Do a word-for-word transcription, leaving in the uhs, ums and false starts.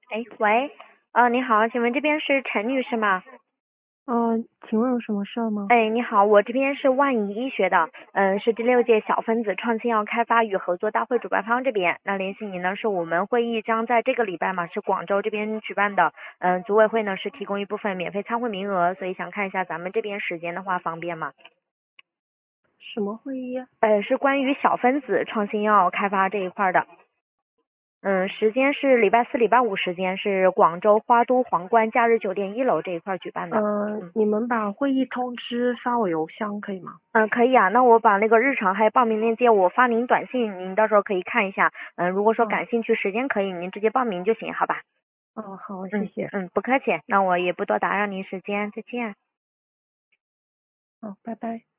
哎，喂，呃，你好，请问这边是陈女士吗？ 呃，请问有什么事儿吗？ 哎，你好，我这边是万宜医学的，嗯，是第六届小分子创新药开发与合作大会主办方这边。那联系你呢，是我们会议将在这个礼拜嘛，是广州这边举办的，嗯，组委会呢是提供一部分免费参会名额，所以想看一下咱们这边时间的话方便吗？ 什么会议啊？ 呃，是关于小分子创新药开发这一块儿的，嗯，时间是礼拜四、礼拜五时间是广州花都皇冠假日酒店一楼这一块儿举办的。 呃， 嗯。 你们把会议通知发我邮箱可以吗？ 嗯，可以啊，那我把那个日常还有报名链接我发您短信，您到时候可以看一下。嗯，如果说哦， 感兴趣，时间可以，您直接报名就行，好吧？ 哦，好，谢嗯谢。 嗯，不客气，那我也不多打扰您时间，再见。 好，拜拜。